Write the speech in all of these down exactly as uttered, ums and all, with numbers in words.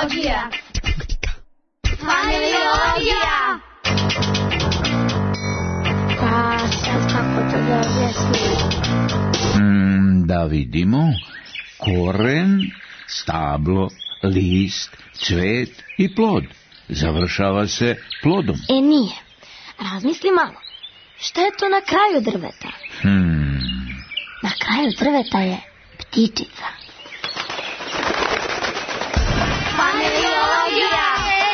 Familiologija. Familiologija. Pa sad kako to da objasnim? Mm, da vidimo. Koren, stablo, list, cvet i plod. Završava se plodom. E nije. Razmisli malo. Šta je to na kraju drveta? Hmm. Na kraju drveta je ptičica. Familiologija.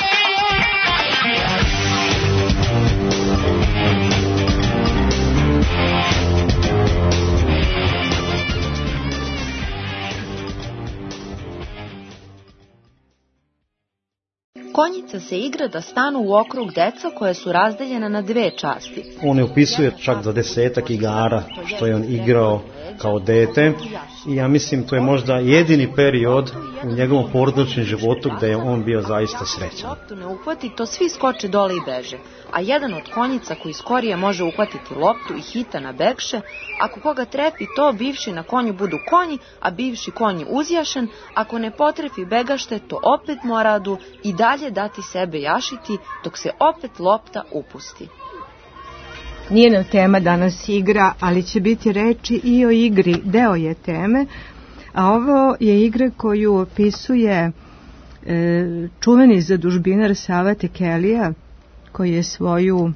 Konjica se igra da stanu u okrug deca koje su razdeljena na dve časti. On je opisuje čak za desetak igara što je on igrao kao dete i ja mislim to je možda jedini period u njegovom porodičnom životu gde je on bio zaista srećan. Loptu ne uhvati, to svi skoče dole i beže, a jedan od konjica koji skorije može uhvatiti loptu i hita na bekše. Ako koga trefi to, bivši na konju budu konji, a bivši konji uzjašen. Ako ne potrefi begašte, to opet moradu i dalje dati sebe jašiti, dok se opet lopta upusti. Nije nam tema danas igra, ali će biti reči i o igri, deo je teme, a ovo je igra koju opisuje e, čuveni zadužbinar Sava Tekelija, koji je svoju,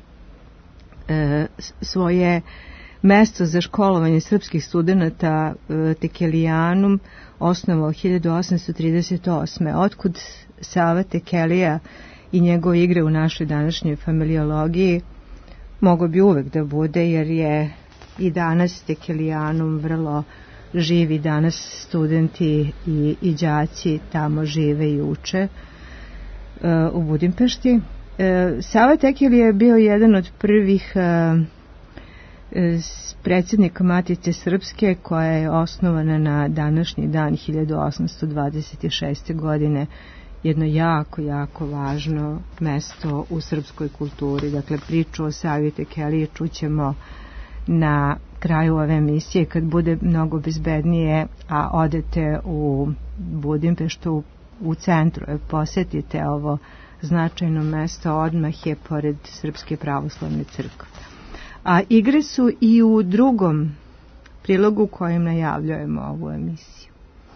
e, svoje mesto za školovanje srpskih studenata e, Tekelijanum osnovao hiljadu osamsto trideset osme. Otkud Sava Tekelija i njegove igre u našoj današnjoj familiologiji? Mogo bi uvek da bude, jer je i danas Tekelijanum vrlo živi, danas studenti i, i đaci tamo žive i uče e, u Budimpešti. E, Sava Tekelija je bio jedan od prvih e, e, predsjednika Matice Srpske, koja je osnovana na današnji dan hiljadu osamsto dvadeset šeste. godine, jedno jako, jako važno mesto u srpskoj kulturi. Dakle, priču o Savi Tekeliji čućemo na kraju ove emisije kad bude mnogo bezbednije, a odete u Budimpeštu, u centru, posjetite ovo značajno mesto, odmah je pored Srpske pravoslavne crkve. A igre su i u drugom prilogu kojim najavljujemo ovu emisiju.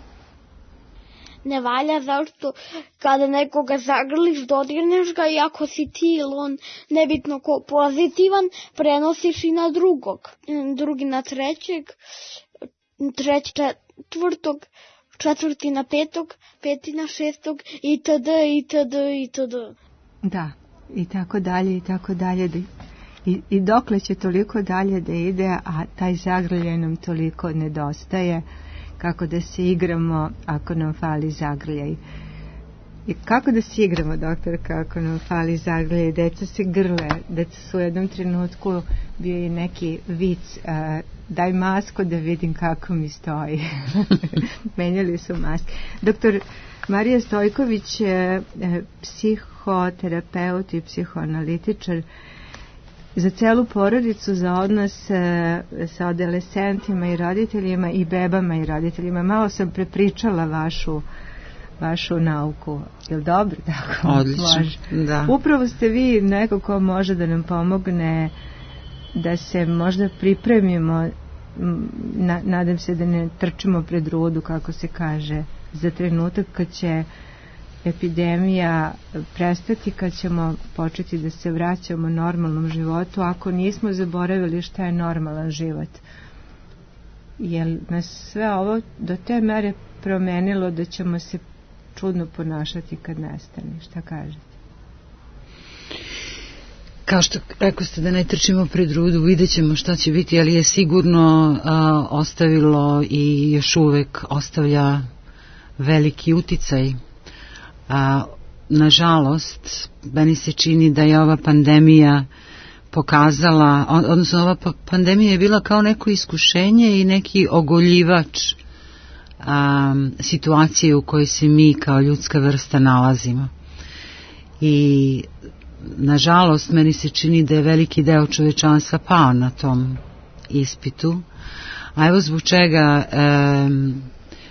Ne valja zašto kada nekoga zagrliš, dodirneš ga i ako si ti ili on nebitno ko pozitivan, prenosiš i na drugog. Drugi na trećeg, treći četvrtog, četvrti na petog, peti na šestog itd. itd. itd. Da, i tako dalje i tako dalje. I, i dokle će toliko dalje da ide, a taj zagrljaj nam toliko nedostaje. Kako da se igramo ako nam fali zagrljaj. I kako da se igramo, doktorka, ako nam fali zagrljaj? Deca se grle. Deca su u jednom trenutku bio i neki vic, uh, daj masku da vidim kako mi stoji. Menjali su maske. Doktor Marija Stojković je psihoterapeut i psihoanalitičar za celu porodicu, za odnos e, sa adolescentima i roditeljima i bebama i roditeljima. Malo sam prepričala vašu, vašu nauku. Je li dobro? Tako, odlično, da. Upravo ste vi neko ko može da nam pomogne da se možda pripremimo, na, nadam se da ne trčimo pred rudu, kako se kaže, za trenutak kad će epidemija prestati, kad ćemo početi da se vraćamo normalnom životu, ako nismo zaboravili šta je normalan život. Jer nas sve ovo do te mere promenilo da ćemo se čudno ponašati kad nestane. Šta kažete? Kao što rekao ste da ne trčimo pred rudu, vidjet ćemo šta će biti, ali je sigurno a, ostavilo i još uvek ostavlja veliki uticaj. A, nažalost, meni se čini da je ova pandemija pokazala, odnosno ova pandemija je bila kao neko iskušenje i neki ogoljivač a, situacije u kojoj se mi kao ljudska vrsta nalazimo. I nažalost, meni se čini da je veliki deo čovečanstva pao na tom ispitu. A evo zbog čega e,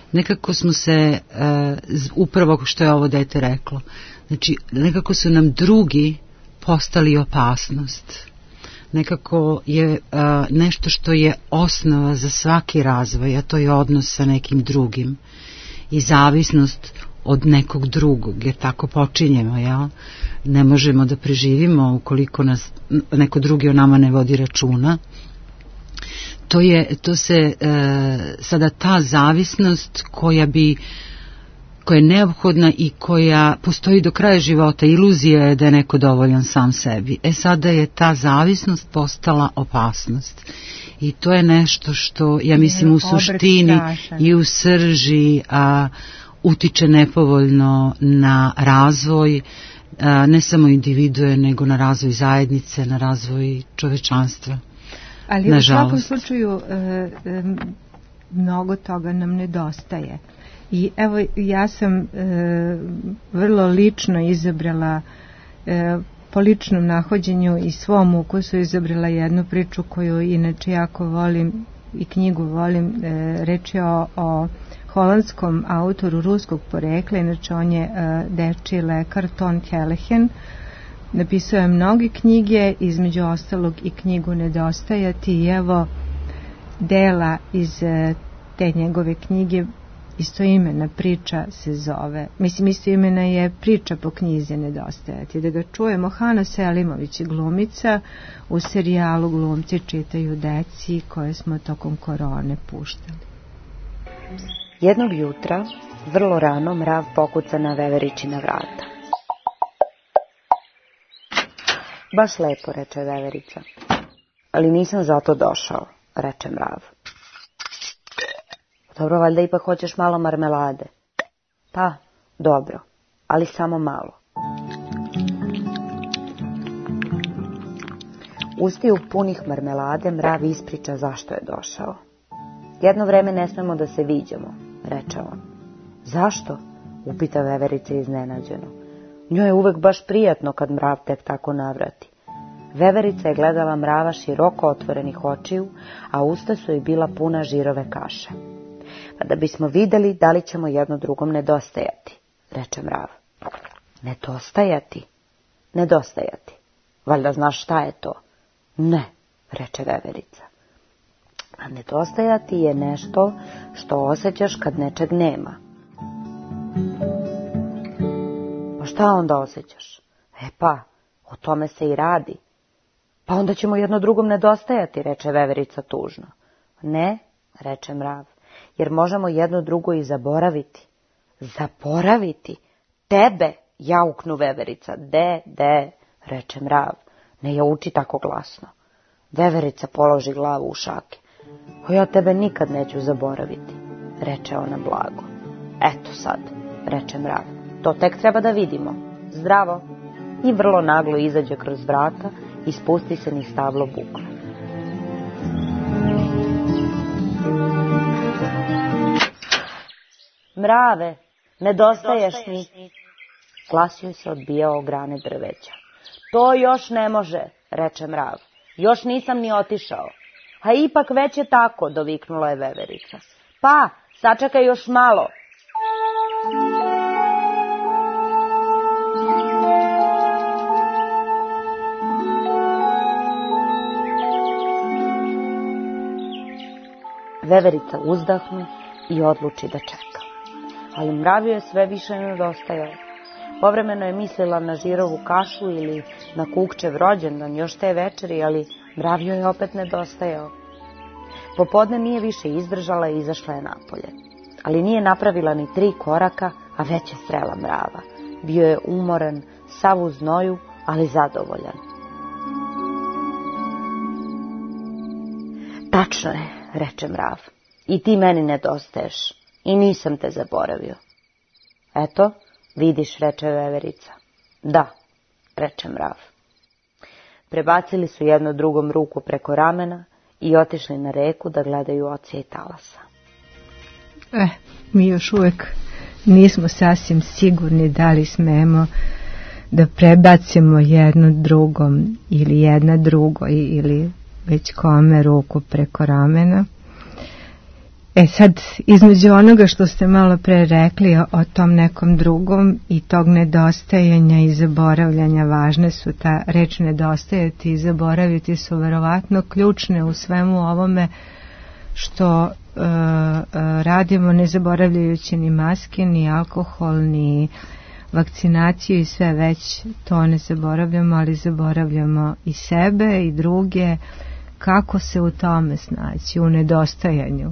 nekako smo se, upravo što je ovo dete reklo, znači nekako su nam drugi postali opasnost. Nekako je nešto što je osnova za svaki razvoj, a to je odnos sa nekim drugim i zavisnost od nekog drugog, jer tako počinjemo, jel? Ne možemo da preživimo ukoliko nas neko drugi o nama ne vodi računa. To je, to se e, sada ta zavisnost koja bi koja je neophodna i koja postoji do kraja života, iluzija je da je neko dovoljan sam sebi. E sada je ta zavisnost postala opasnost. I to je nešto što, ja mislim, u suštini i u srži a, utiče nepovoljno na razvoj a, ne samo individue, nego na razvoj zajednice, na razvoj čovečanstva. Ali u svakom slučaju e, e, mnogo toga nam nedostaje. I evo, ja sam e, vrlo lično izabrala, e, po ličnom nahođenju i svom ukusu izabrala jednu priču koju inače jako volim i knjigu volim. E, reč je o, o holandskom autoru ruskog porekla, inače on je e, dečiji lekar, Ton Helehen. Napisao je mnoge knjige, između ostalog i knjigu Nedostajati, i evo dela iz e, te njegove knjige. Istoimena priča se zove, mislim istoimena je priča po knjizi Nedostajati. Da ga čujemo, Hana Selimović je glumica, u serijalu Glumci čitaju deci koje smo tokom korone puštali. Jednog jutra, vrlo rano, mrav pokuca na Veveričina vrata. Baš lepo, reče Veverica. Ali nisam zato došao, reče mrav. Dobro, valjda ipak hoćeš malo marmelade. Pa, dobro, ali samo malo. Ustiju punih marmelade, mrav ispriča zašto je došao. Jedno vreme ne smemo da se viđamo, reče on. Zašto? Upita Veverica iznenađeno. Njoj je uvek baš prijatno kad mrav tek tako navrati. Veverica je gledala mrava široko otvorenih očiju, a usta su joj bila puna žirove kaše. Pa da bismo videli da li ćemo jedno drugom nedostajati, reče mrav. Nedostajati? Nedostajati. Valjda znaš šta je to? Ne, reče Veverica. A nedostajati je nešto što osjećaš kad nečeg nema. Pa šta onda osjećaš? E pa, o tome se i radi. Pa onda ćemo jedno drugom nedostajati, reče Veverica tužno. Ne, reče mrav, jer možemo jedno drugo i zaboraviti. Zaboraviti? Tebe, jauknu Veverica. De, de, reče mrav, ne jauči tako glasno. Veverica položi glavu u šake. O, ja tebe nikad neću zaboraviti, reče ona blago. Eto sad, reče mrav, to tek treba da vidimo. Zdravo. I vrlo naglo izađe kroz vrata i spusti se niz stablo bukve. Mrave, nedostaješ mi. Glas joj se odbijao o grane drveća. To još ne može, reče mrav. Još nisam ni otišao. A ipak već je tako, doviknula je Veverica. Pa, sačekaj još malo. Veverica uzdahne i odluči da čeka. Ali mrav je sve više nedostajao. Povremeno je mislila na žirovu kašu ili na kukčev rođendan još te večeri, ali mrav joj je opet nedostajao. Popodne nije više izdržala i izašla je napolje. Ali nije napravila ni tri koraka, a već je srela mrava. Bio je umoran, sav u znoju, ali zadovoljan. Tačno je, reče mrav, i ti meni nedostaješ, i nisam te zaboravio. Eto, vidiš, reče Veverica. Da, reče mrav. Prebacili su jedno drugom ruku preko ramena i otišli na reku da gledaju ocija i talasa. Eh, mi još uvek nismo sasvim sigurni da li smemo da prebacimo jedno drugom ili jedna drugo ili već kome ruku preko ramena. E sad, između onoga što ste malo pre rekli o, o tom nekom drugom i tog nedostajanja i zaboravljanja, važne su ta reč nedostajati i zaboraviti su verovatno ključne u svemu ovome što uh, uh, radimo, ne zaboravljajući ni maske, ni alkohol, ni vakcinaciju i sve, već to ne zaboravljamo, ali zaboravljamo i sebe i druge. Kako se u tome snaći, u nedostajanju?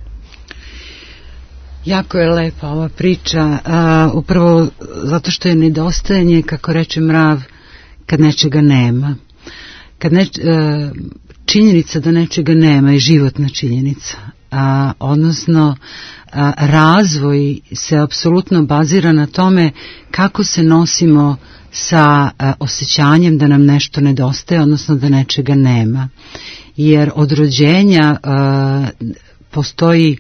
Jako je lepa ova priča, uh, upravo zato što je nedostajanje, kako reče Mrav, kad nečega nema. Kad neč, uh, činjenica da nečega nema je životna činjenica, uh, odnosno uh, razvoj se apsolutno bazira na tome kako se nosimo sa uh, osjećanjem da nam nešto nedostaje, odnosno da nečega nema. Jer od rođenja uh, postoji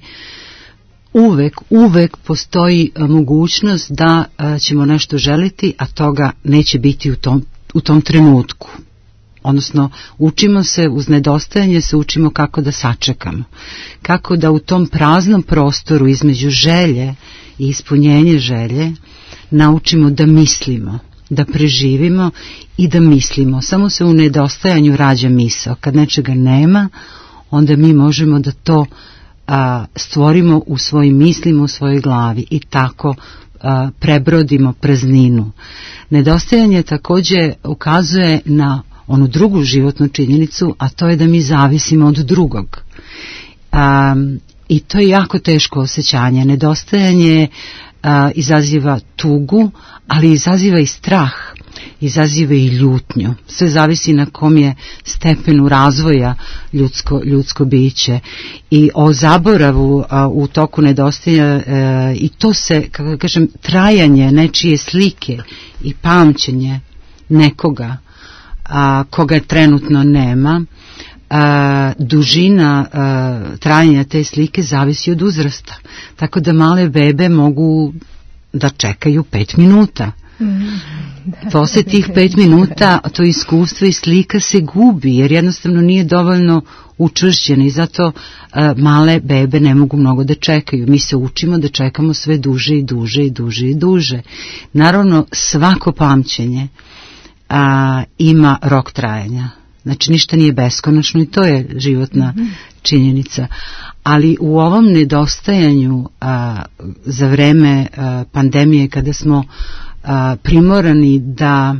uvek, uvek postoji mogućnost da a, ćemo nešto želiti, a toga neće biti u tom, u tom trenutku. Odnosno, učimo se, uz nedostajanje se učimo kako da sačekamo. Kako da u tom praznom prostoru između želje i ispunjenje želje naučimo da mislimo, da preživimo i da mislimo. Samo se u nedostajanju rađa misao. Kad nečega nema, onda mi možemo da to A, stvorimo u svojim mislima, u svojoj glavi i tako a, prebrodimo prazninu. Nedostajanje takođe ukazuje na onu drugu životnu činjenicu, a to je da mi zavisimo od drugog. A, I to je jako teško osjećanje. Nedostajanje a, izaziva tugu, ali izaziva i strah, izaziva i ljutnju. Sve zavisi na kom je stepenu razvoja ljudsko, ljudsko biće. I o zaboravu a, u toku nedostaja a, i to se, kako kažem, trajanje nečije slike i pamćenje nekoga a, koga trenutno nema, a, dužina a, trajanja te slike zavisi od uzrasta. Tako da male bebe mogu da čekaju pet minuta. Mm, da, posle tih pet minuta to iskustvo i slika se gubi, jer jednostavno nije dovoljno učvršćena i zato a, male bebe ne mogu mnogo da čekaju. Mi se učimo da čekamo sve duže i duže i duže i duže. Naravno, svako pamćenje a, ima rok trajanja. Znači, ništa nije beskonačno i to je životna mm-hmm. činjenica. Ali u ovom nedostajanju a, za vreme a, pandemije, kada smo a, primorani da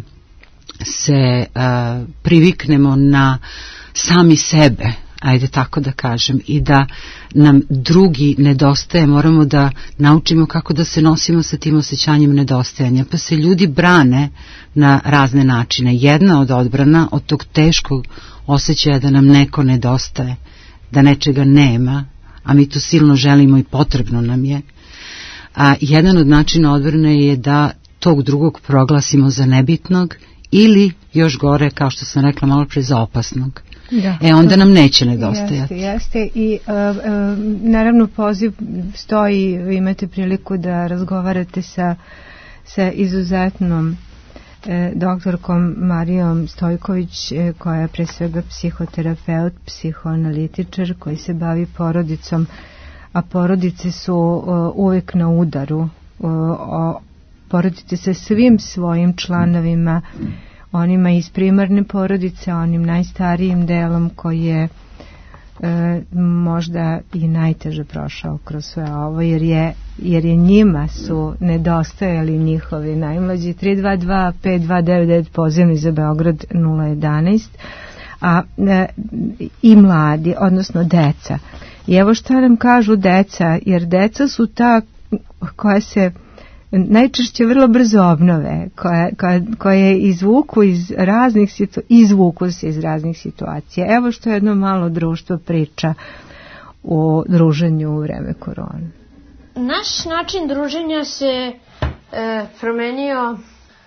se a, priviknemo na sami sebe, ajde tako da kažem, i da nam drugi nedostaje, moramo da naučimo kako da se nosimo sa tim osjećanjem nedostajanja. Pa se ljudi brane na razne načine. Jedna od odbrana od tog teškog osjećaja da nam neko nedostaje, da nečega nema, a mi to silno želimo i potrebno nam je. A jedan od načina odbrane je da tog drugog proglasimo za nebitnog ili, još gore, kao što sam rekla malo pre, za opasnog. Da, e onda nam neće nedostajati. Jeste, jeste. I uh, uh, naravno poziv stoji, vi imate priliku da razgovarate sa, sa izuzetnom e, doktorkom Marijom Stojković, e, koja je pre svega psihoterapeut, psihoanalitičar koji se bavi porodicom, a porodice su uh, uvek na udaru. Uh, o, porodice sa svim svojim članovima, onima iz primarne porodice, onim najstarijim delom koji je e, možda i najteže prošao kroz sve ovo, jer je, jer je njima su nedostajali njihovi najmlađi. Tri dva dva pet dva devet devet pozivni za Beograd nula jedanaest, a e, i mladi, odnosno deca. I evo šta nam kažu deca, jer deca su ta koja se najčešće vrlo brzo obnove, koje, koje, koje izvuku iz raznih situ, izvuku se iz raznih situacija. Evo što jedno malo društvo priča o druženju u vreme korone. Naš način druženja se e, promenio,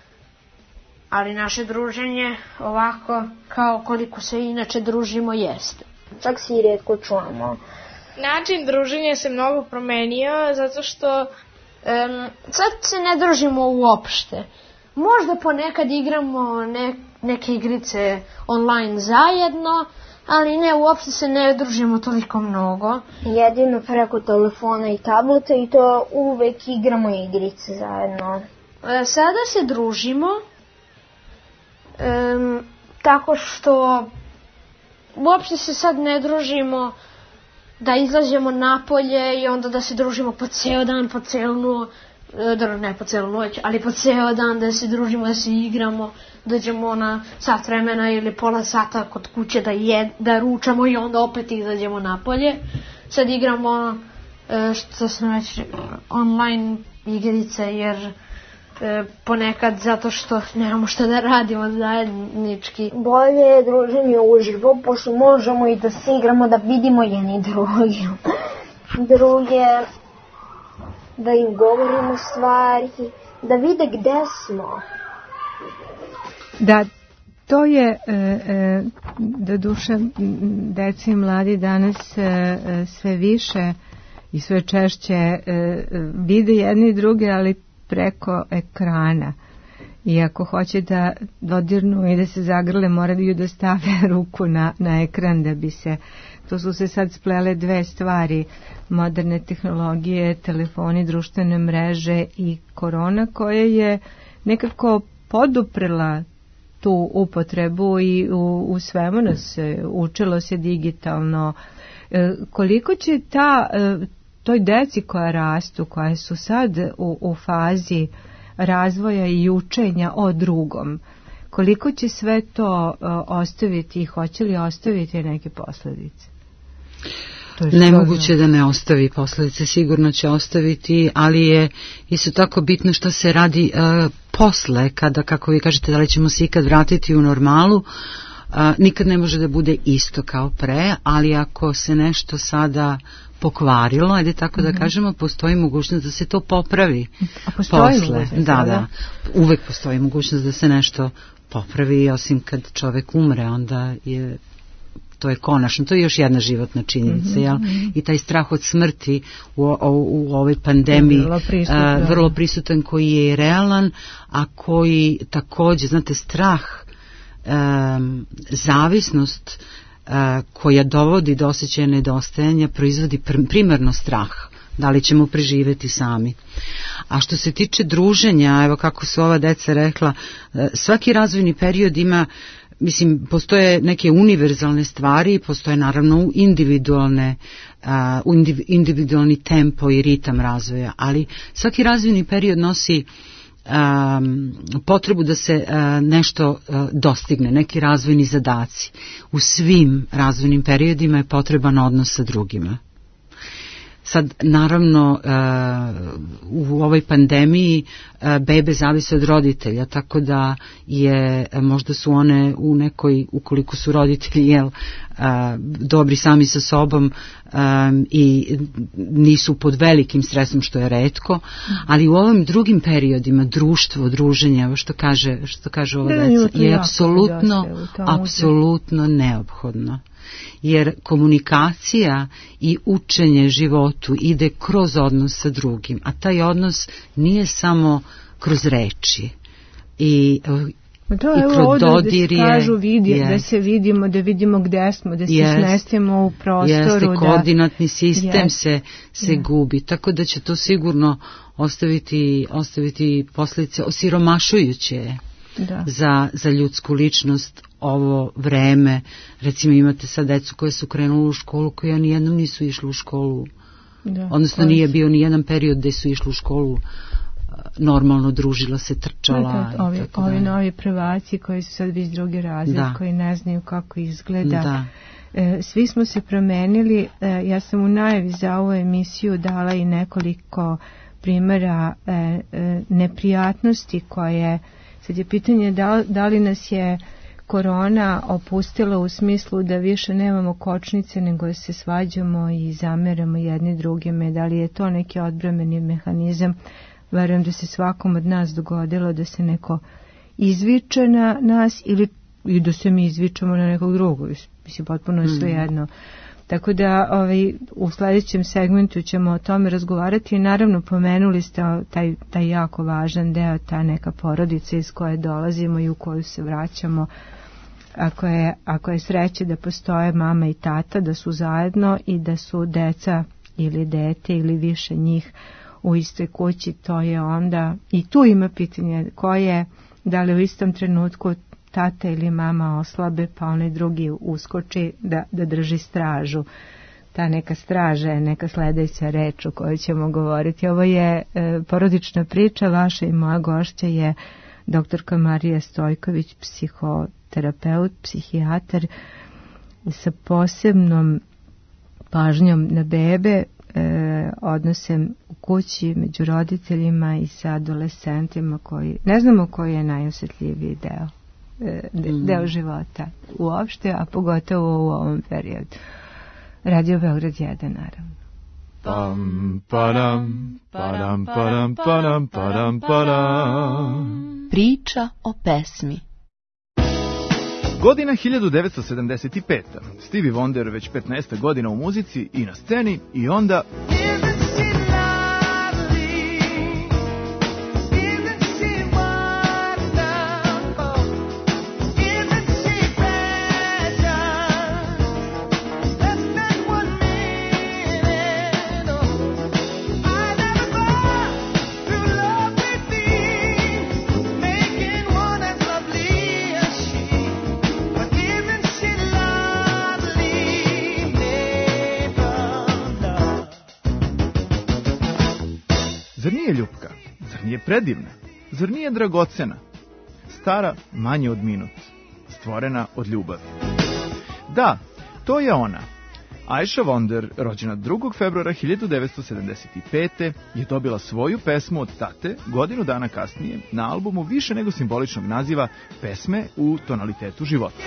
ali naše druženje ovako kao koliko se inače družimo jeste. Čak se i retko čujemo. Način druženja se mnogo promenio zato što Um, sad se ne družimo uopšte. Možda ponekad igramo ne, neke igrice online zajedno, ali ne, uopšte se ne družimo toliko mnogo. Jedino preko telefona i tableta i to uvek igramo igrice zajedno. E, sada se družimo e, tako što uopšte se sad ne družimo da izlazimo napolje i onda da se družimo po ceo dan, po celu noć, ne po celu noć, ali po ceo dan da se družimo, da se igramo, dođemo na sat vremena ili pola sata kod kuće da, jed, da ručamo i onda opet izađemo napolje. Sad igramo, što sam već, online igrice jer ponekad zato što nemamo što da radimo zajednički. Bolje je druženje uživo, pošto možemo i da se igramo, da vidimo jedni drugi. Druge, da im govorimo stvari, da vide gde smo. Da, to je, e, e, da duše, deca i mladi danas e, sve više i sve češće e, vide jedni druge, ali preko ekrana. I ako hoće da dodirnu i da se zagrle, moraju da stave ruku na, na ekran da bi se, to su se sad splele dve stvari, moderne tehnologije, telefoni, društvene mreže i korona koja je nekako poduprela tu upotrebu i u, u svemu nas učilo se digitalno. E, koliko će ta e, toj deci koja rastu, koje su sad u, u fazi razvoja i učenja o drugom, koliko će sve to uh, ostaviti i hoće li ostaviti neke posljedice? Nemoguće da ne ostavi posljedice, sigurno će ostaviti, ali je isto tako bitno što se radi uh, posle, kada, kako vi kažete, da li ćemo se ikad vratiti u normalu. Uh, nikad ne može da bude isto kao pre, ali ako se nešto sada pokvarilo, ajde tako da kažemo, postoji mogućnost da se to popravi. A postoji posle. Da, da. Uvek postoji mogućnost da se nešto popravi, osim kad čovek umre, onda je to je konačno, to je još jedna životna činjenica, mm-hmm. jel? I taj strah od smrti u, u, u ovoj pandemiji vrlo prisutan, uh, vrlo prisutan, koji je i realan, a koji takođe, znate, strah, um, zavisnost uh, koja dovodi do osjećaja nedostajanja proizvodi pr- primarno strah. Da li ćemo preživeti sami. A što se tiče druženja, evo kako su ova deca rekla, svaki razvojni period ima, mislim, postoje neke univerzalne stvari, postoje naravno individualne, uh, individualni tempo i ritam razvoja, ali svaki razvojni period nosi um, potrebu da se uh, nešto uh, dostigne, neki razvojni zadaci. U svim razvojnim periodima je potreban odnos sa drugima. Sad, naravno, u ovoj pandemiji bebe zavise od roditelja, tako da je, možda su one u nekoj, ukoliko su roditelji, jel, dobri sami sa sobom i nisu pod velikim stresom, što je retko, ali u ovim drugim periodima društvo, druženje, ovo što kaže, što kaže ova deca, je apsolutno, apsolutno neophodno. Jer komunikacija i učenje životu ide kroz odnos sa drugim, a taj odnos nije samo kroz reči i, to i kroz dodirje. Da, kažu vidi, yes. da se vidimo, da vidimo gde smo, da se yes. smestimo u prostoru. Jeste, da, koordinatni sistem yes. se, se yeah. gubi, tako da će to sigurno ostaviti, ostaviti posljedice osiromašujuće da. Za, za ljudsku ličnost ovo vreme. Recimo imate sad decu koje su krenule u školu, koja nijednom nisu išli u školu, da, odnosno nije su... bio nijedan period gde su išli u školu normalno, družila se, trčala. Da, da, ovi, ovi novi prvaci koji su sad već drugi razred, da. Koji ne znaju kako izgleda. Da. E, svi smo se promenili. E, ja sam u najavi za ovu emisiju dala i nekoliko primjera e, e, neprijatnosti koje, sad je pitanje da, da li nas je korona opustila u smislu da više nemamo kočnice, nego se svađamo i zameramo jedni drugime. Da li je to neki odbrambeni mehanizam? Verujem da se svakom od nas dogodilo da se neko izviče na nas ili i da se mi izvičemo na nekog drugog. Mislim, potpuno je sve jedno. Tako da ovaj, u sljedećem segmentu ćemo o tome razgovarati i naravno pomenuli ste taj, taj jako važan deo, ta neka porodica iz koje dolazimo i u koju se vraćamo. ako je, ako je sreće da postoje mama i tata, da su zajedno i da su deca ili dete ili više njih u istoj kući, to je onda, i tu ima pitanje koje, da li u istom trenutku tata ili mama oslabe pa onaj drugi uskoči da, da drži stražu. Ta neka straža je neka sledeća reč o kojoj ćemo govoriti. Ovo je e, porodična priča, vaša i moja gošća je doktorka Marija Stojković, psihoterapeut, psihijatar sa posebnom pažnjom na bebe, e, odnosem u kući među roditeljima i sa adolescentima koji, ne znamo koji je najosetljiviji deo, e, de, deo života uopšte, a pogotovo u ovom periodu. Radio Beograd jedan, naravno. Pam, padam, padam, padam, padam, padam, padam. Priča o pesmi. Godina hiljadu devetsto sedamdeset peta. Stevie Wonder već petnaest godina u muzici i na sceni i onda... Zar nije ljupka? Zar nije predivna? Zar nije dragocena? Stara manje od minut, stvorena od ljubavi. Da, to je ona. Aisha Wonder, rođena drugog februara hiljadu devetsto sedamdeset pete. je dobila svoju pesmu od tate godinu dana kasnije na albumu više nego simboličnog naziva Pesme u tonalitetu života.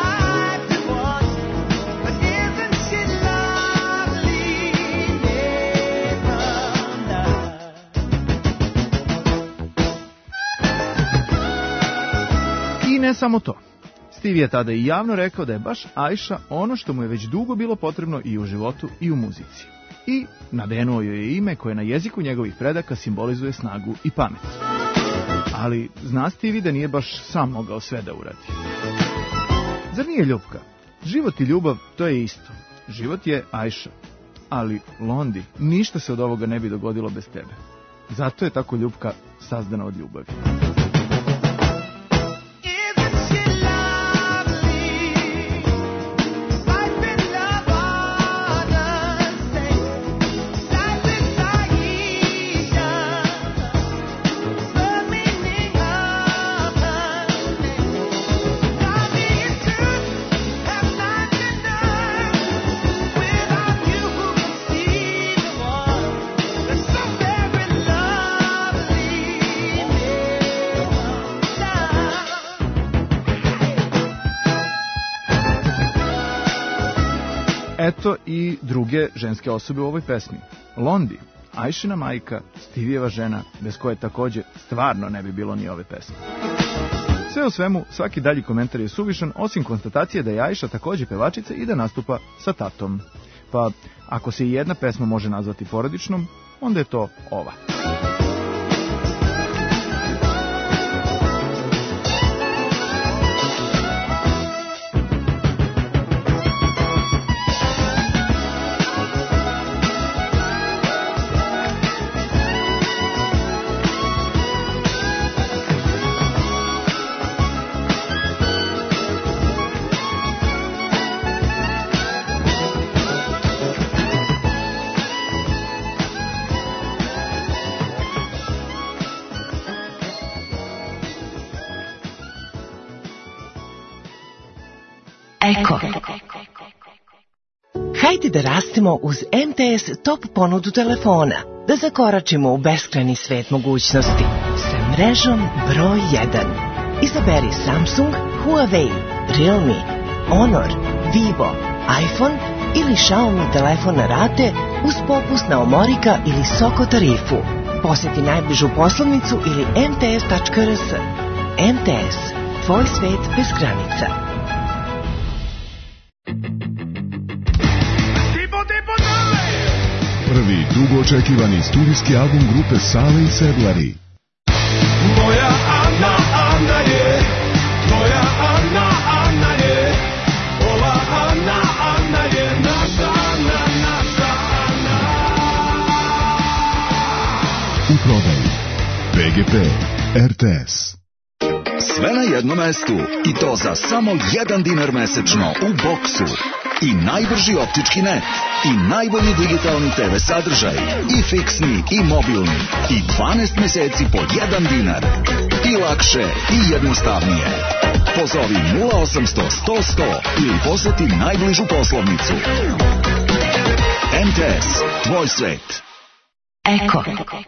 I ne samo to. Stevie je tada i javno rekao da je baš Aisha ono što mu je već dugo bilo potrebno i u životu i u muzici. I nadenuo joj je ime koje na jeziku njegovih predaka simbolizuje snagu i pamet. Ali zna Stevie da nije baš sam mogao sve da uradi. Zar nije ljubka? Život i ljubav, to je isto. Život je Aisha. Ali, Londi, ništa se od ovoga ne bi dogodilo bez tebe. Zato je tako ljubka sazdana od ljubavi. Eto i druge ženske osobe u ovoj pesmi. Londi, Aishina majka, Stevijeva žena, bez koje također stvarno ne bi bilo ni ove pesme. Sve u svemu, svaki dalji komentar je suvišan, osim konstatacije da je Aisha također pevačica i da nastupa sa tatom. Pa, ako se i jedna pesma može nazvati porodičnom, onda je to ova. Eko. Hajde da rastemo uz M T S top ponudu telefona, da zakoračimo u beskrajni svet mogućnosti sa mrežom broj jedan. Izaberi Samsung, Huawei, Realme, Honor, Vivo, iPhone ili Xiaomi telefon na rate uz popust na Omorika ili Soko tarifu. Posjeti najbližu poslovnicu ili m t s tačka r s. M T S, tvoj svet bez granica. Prvi dugo očekivani studijski album grupe Sale i Sedlari. Moja Ana, Ana je, moja Ana, Ana je. G P, R T S. Sve na jednom mestu i to za samo jedan dinar mesečno u Boksu. I najbrži optički net, i najbolji digitalni te ve sadržaj, i fiksni, i mobilni, i dvanaest meseci po jedan dinar. I lakše, i jednostavnije. Pozovi nula osamsto sto sto ili poseti najbližu poslovnicu. M T S, tvoj svet. Eko.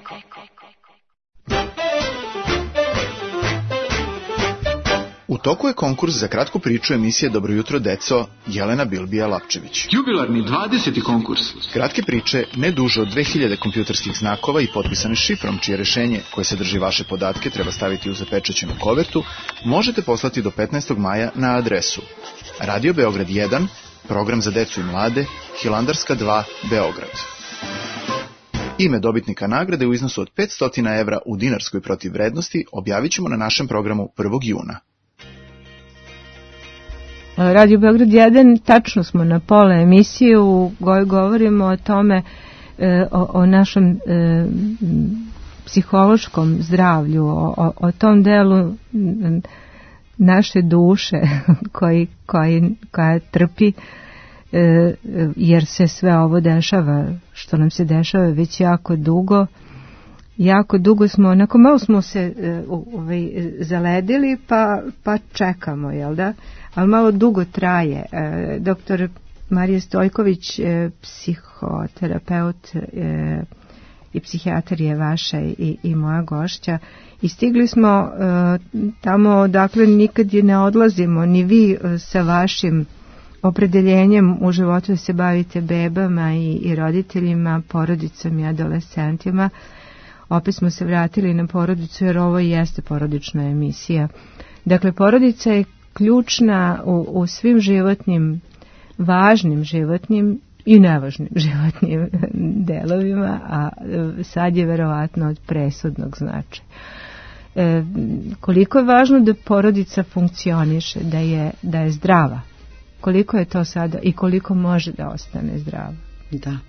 U toku je konkurs za kratku priču emisije Dobro jutro, deco, Jelena Bilbija-Lapčević. Jubilarni dvadeseti konkurs. Kratke priče, ne duže od dve hiljade kompjuterskih znakova i potpisane šifrom, čije rešenje, koje sadrži vaše podatke, treba staviti u zapečaćenu kovertu, možete poslati do petnaestog maja na adresu Radio Beograd jedan, program za decu i mlade, Hilandarska dva, Beograd. Ime dobitnika nagrade u iznosu od petsto evra u dinarskoj protivvrednosti objavit ćemo na našem programu prvog juna. Radio Beograd jedan, tačno smo na pola emisije u kojoj govorimo o tome, o, o našem e, psihološkom zdravlju, o, o tom delu naše duše koji, koji, koja trpi, e, jer se sve ovo dešava, što nam se dešava već jako dugo. Jako dugo smo, onako malo smo se uh, ovaj, zaledili, pa, pa čekamo, jel da? Ali malo dugo traje. E, doktor Marija Stojković, e, psihoterapeut e, i psihijatar je vaša i, i moja gošća. I stigli smo e, tamo, dakle, nikad je ne odlazimo, ni vi e, sa vašim opredeljenjem u životu da se bavite bebama i, i roditeljima, porodicama i adolescentima. Opet smo se vratili na porodicu, jer ovo jeste porodična emisija. Dakle, porodica je ključna u, u svim životnim, važnim životnim i nevažnim životnim delovima, a sad je verovatno od presudnog značaja. E, koliko je važno da porodica funkcioniše, da je, da je zdrava? Koliko je to sada i koliko može da ostane zdrava? Da.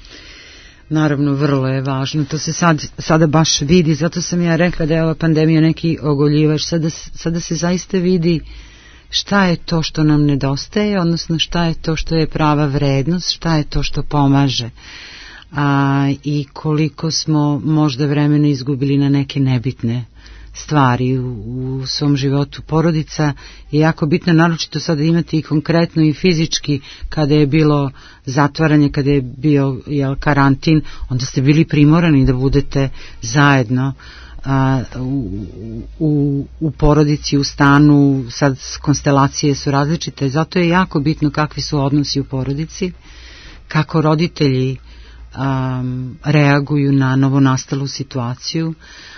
Naravno, vrlo je važno, to se sad, sada baš vidi, zato sam ja rekla da je ova pandemija neki ogoljivač, sada, sada se zaista vidi šta je to što nam nedostaje, odnosno šta je to što je prava vrednost, šta je to što pomaže, a, i koliko smo možda vremena izgubili na neke nebitne stvari u, u svom životu. Porodica je jako bitna, naročito sada imati i konkretno i fizički, kada je bilo zatvaranje, kada je bio jel, karantin, onda ste bili primorani da budete zajedno a, u, u, u porodici, u stanu. Sad konstelacije su različite, zato je jako bitno kakvi su odnosi u porodici, kako roditelji a, reaguju na novonastalu situaciju.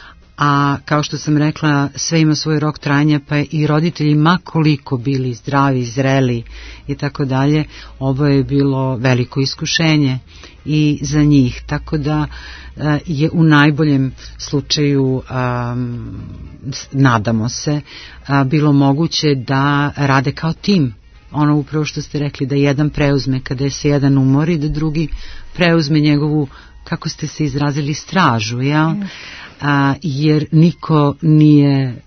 A kao što sam rekla, sve ima svoj rok trajanja, pa i roditelji, ma koliko bili zdravi, zreli i tako dalje, ovo je bilo veliko iskušenje i za njih, tako da je u najboljem slučaju, um, nadamo se, a, bilo moguće da rade kao tim. Ono upravo što ste rekli, da jedan preuzme kada se jedan umori, da drugi preuzme njegovu, kako ste se izrazili, stražu, jel? Mm. A, jer niko nije,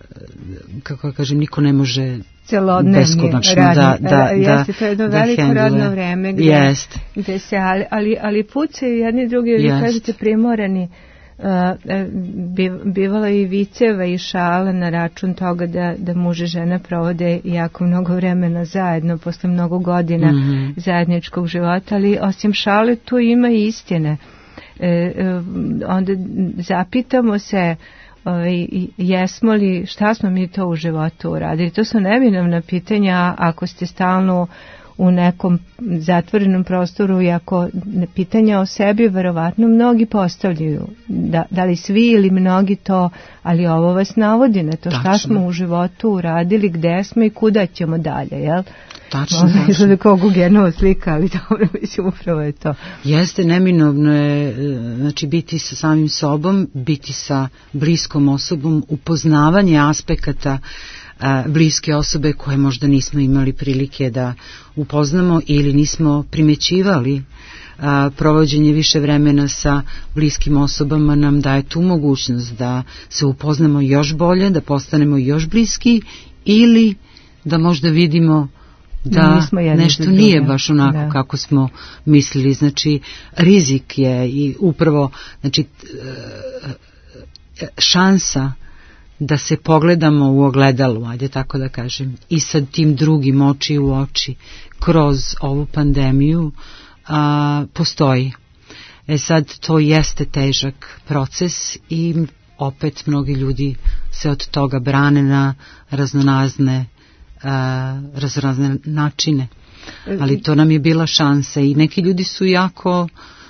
kako kažem, niko ne može beskonačno da, da, da, jeste, to je jedno veliko handle. Radno vreme gde, Jest. gde se, ali, ali, ali pucaju jedni drugi, vi kažete primorani, uh, bivala i viceva i šala na račun toga da, da muž i žena provode jako mnogo vremena zajedno, posle mnogo godina mm-hmm. zajedničkog života, ali osim šale tu ima i istine. E, e, onda zapitamo se e, jesmo li, šta smo mi to u životu uradili. To su neminovna pitanja ako ste stalno u nekom zatvorenom prostoru i ako pitanja o sebi verovatno mnogi postavljaju. Da, da li svi ili mnogi to, ali ovo vas navodi na to šta Tačno. Smo u životu uradili, gde smo i kuda ćemo dalje, jel? Tačno, tačno. Da kao Gugenova slika, ali dobro, mislim, upravo je to. Jeste, neminovno je, znači, biti sa samim sobom, biti sa bliskom osobom, upoznavanje aspekata a, bliske osobe koje možda nismo imali prilike da upoznamo ili nismo primećivali. A, provođenje više vremena sa bliskim osobama nam daje tu mogućnost da se upoznamo još bolje, da postanemo još bliski ili da možda vidimo da nešto nije baš onako da. Kako smo mislili. Znači, rizik je i upravo, znači, šansa da se pogledamo u ogledalu, ajde tako da kažem, i sa tim drugim oči u oči kroz ovu pandemiju a, postoji. E sad, to jeste težak proces i opet mnogi ljudi se od toga brane na raznorazne raznorazne načine, ali to nam je bila šansa i neki ljudi su jako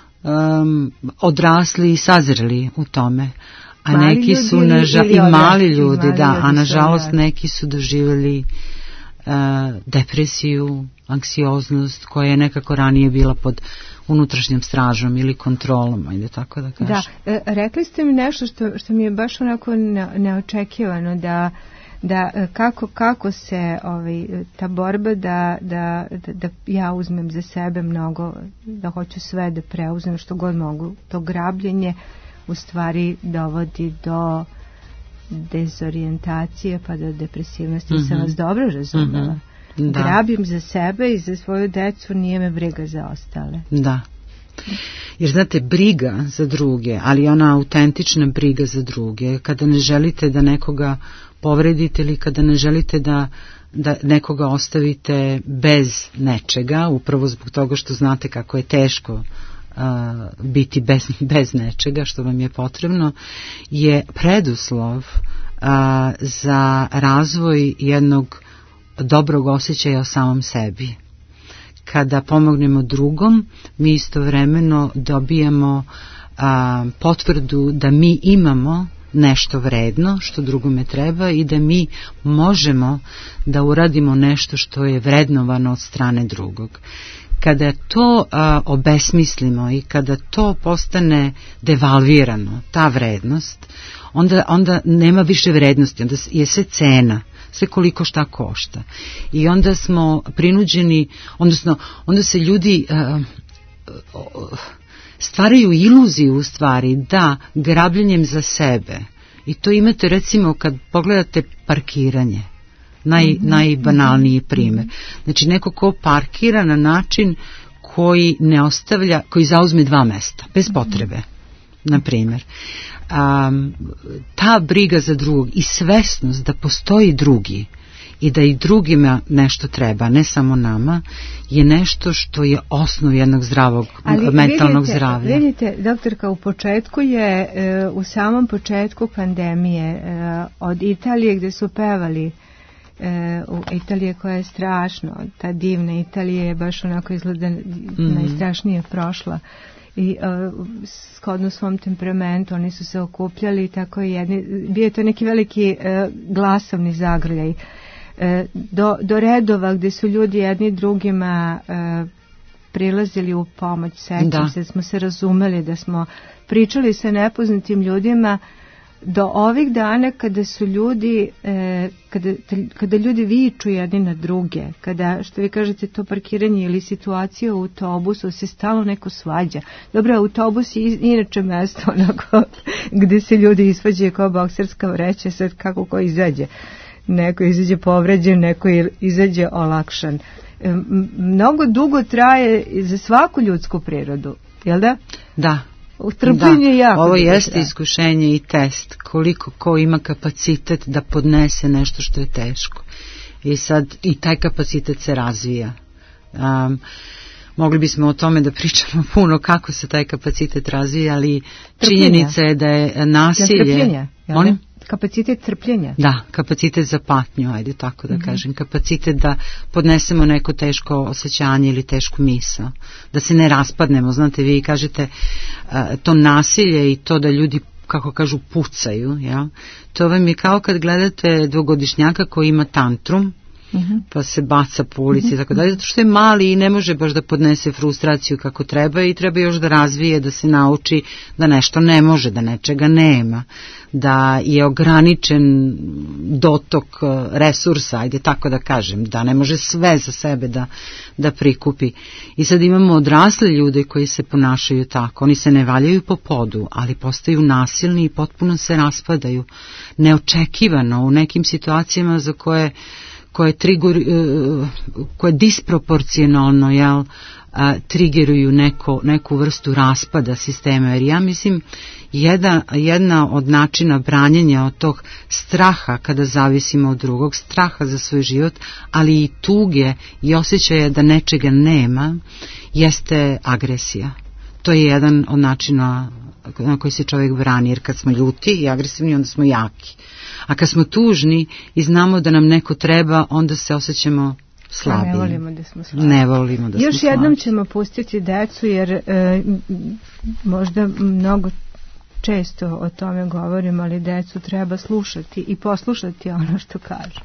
um, odrasli i sazreli u tome, a mali neki su ili, naža- ili i mali ljudi, mali da, ljudi a nažalost neki su doživjeli uh, depresiju, anksioznost koja je nekako ranije bila pod unutrašnjom stražom ili kontrolom, ajde tako da kažem. Da, e, rekli ste mi nešto što, što mi je baš onako ne, neočekivano, da da kako, kako se ovaj, ta borba da, da, da, da ja uzmem za sebe mnogo, da hoću sve da preuzmem što god mogu, to grabljenje u stvari dovodi do dezorijentacije pa do depresivnosti. Mm-hmm. Sam vas dobro razumela. Mm-hmm. Da. Grabim za sebe i za svoju decu, nije me briga za ostale. Da. Jer znate, briga za druge, ali ona autentična briga za druge, kada ne želite da nekoga povredite ili kada ne želite da, da nekoga ostavite bez nečega, upravo zbog toga što znate kako je teško a, biti bez, bez nečega što vam je potrebno, je preduslov a, za razvoj jednog dobrog osjećaja o samom sebi. Kada pomognemo drugom, mi istovremeno dobijamo a, potvrdu da mi imamo nešto vredno što drugome treba i da mi možemo da uradimo nešto što je vrednovano od strane drugog. Kada to a, obesmislimo i kada to postane devalvirano, ta vrednost, onda, onda nema više vrednosti, onda je sve cena, sve koliko šta košta. I onda smo prinuđeni, odnosno onda se ljudi a, a, stvaraju iluziju u stvari da grabljenjem za sebe, i to imate recimo kad pogledate parkiranje, naj, mm-hmm. najbanalniji primjer. Znači neko ko parkira na način koji ne ostavlja, koji zauzme dva mesta, bez potrebe, mm-hmm. na primjer. Um, ta briga za drugog i svesnost da postoji drugi i da i drugima nešto treba, ne samo nama, je nešto što je osnov jednog zdravog, ali mentalnog vidite, zdravlja. Vidite, doktorka, u početku je, u samom početku pandemije, od Italije gdje su pevali, u Italije koja je strašno, ta divna Italija je baš onako izgleda mm-hmm. najstrašnije prošla. I uh, shodno svom temperamentu oni su se okupljali, tako i jedni, bio je to neki veliki uh, glasovni zagrljaj uh, do, do redova gdje su ljudi jedni drugima uh, prilazili u pomoć. Sećam se, da smo se razumeli, da smo pričali sa nepoznatim ljudima do ovih dana kada su ljudi e, kada, kada ljudi viču jedni na druge, kada, što vi kažete, to parkiranje ili situacija u autobusu se stalno neko svađa. Dobro, autobus je inače mesto onako gdje se ljudi isvađaju kao bokserska vreća, sad kako ko izađe. Neko izađe povređen, neko izađe olakšan. E, mnogo dugo traje za svaku ljudsku prirodu, jel da? Da. Utrpljenje je jako. Ovo jeste iskušenje i test koliko ko ima kapacitet da podnese nešto što je teško. I sad i taj kapacitet se razvija. Um, mogli bismo o tome da pričamo puno kako se taj kapacitet razvija, ali trpljenja. Činjenica je da je nasilje... Trpljenja, jel? Kapacitet trpljenja. Da, kapacitet za patnju, ajde tako da mm-hmm. kažem. Kapacitet da podnesemo neko teško osjećanje ili tešku misao. Da se ne raspadnemo. Znate, vi kažete uh, to nasilje i to da ljudi, kako kažu, pucaju. Ja? To vam je kao kad gledate dvogodišnjaka koji ima tantrum uh-huh. pa se baca po ulici i uh-huh. tako dalje, zato što je mali i ne može baš da podnese frustraciju kako treba i treba još da razvije, da se nauči da nešto ne može, da nečega nema, da je ograničen dotok resursa, ajde tako da kažem, da ne može sve za sebe da, da prikupi. I sad imamo odrasle ljude koji se ponašaju tako, oni se ne valjaju po podu, ali postaju nasilni i potpuno se raspadaju, neočekivano u nekim situacijama za koje koje, trigger, koje disproporcionalno jel, trigeruju neko, neku vrstu raspada sistema. Jer ja mislim jedna, jedna od načina branjenja od tog straha kada zavisimo od drugog, straha za svoj život, ali i tuge i osjećaja da nečega nema, jeste agresija. To je jedan od načina na koji se čovjek brani, jer kad smo ljuti i agresivni, onda smo jaki. A kad smo tužni i znamo da nam neko treba, onda se osjećamo slabiji. Ne volimo da smo slabi. Ne volimo da Još smo jednom slabi. ćemo pustiti decu, jer e, možda mnogo često o tome govorimo, ali decu treba slušati i poslušati ono što kažu.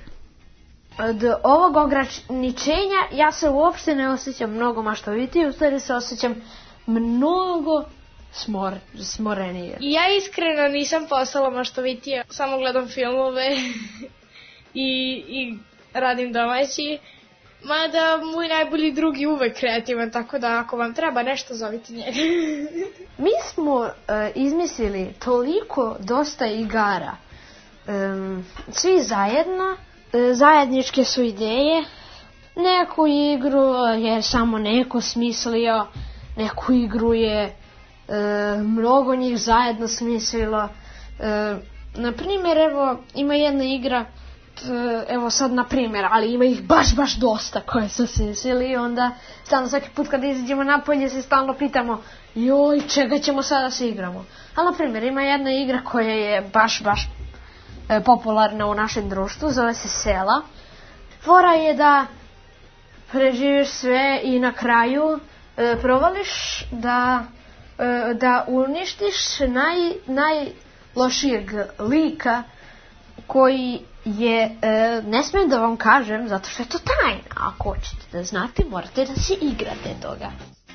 Od ovog ograničenja ja se uopšte ne osjećam mnogo maštovitije, u stvari se osjećam mnogo smor, smorenije. Ja iskreno nisam postala maštovitija, samo gledam filmove i, i radim domaći, mada moj najbolji drug je uvek kreativan, tako da ako vam treba nešto, zovite njega. Mi smo uh, izmislili toliko dosta igara, um, svi zajedno, uh, zajedničke su ideje, neku igru je samo neko smislio, neku igru je E, mnogo njih zajedno smislilo. E, na primjer, evo, ima jedna igra, e, evo sad na primjer, ali ima ih baš, baš dosta koje su smislili i onda stalno svaki put kada izađemo napolje se stalno pitamo joj, čega ćemo sada se igramo. Ali na primjer, ima jedna igra koja je baš, baš e, popularna u našem društvu, zove se Sela. Fora je da preživiš sve i na kraju e, provališ da da uništiš naj, najlošijeg lika koji je, e, ne smijem da vam kažem, zato što je to tajna. Ako hoćete da znate, morate da se igrate toga.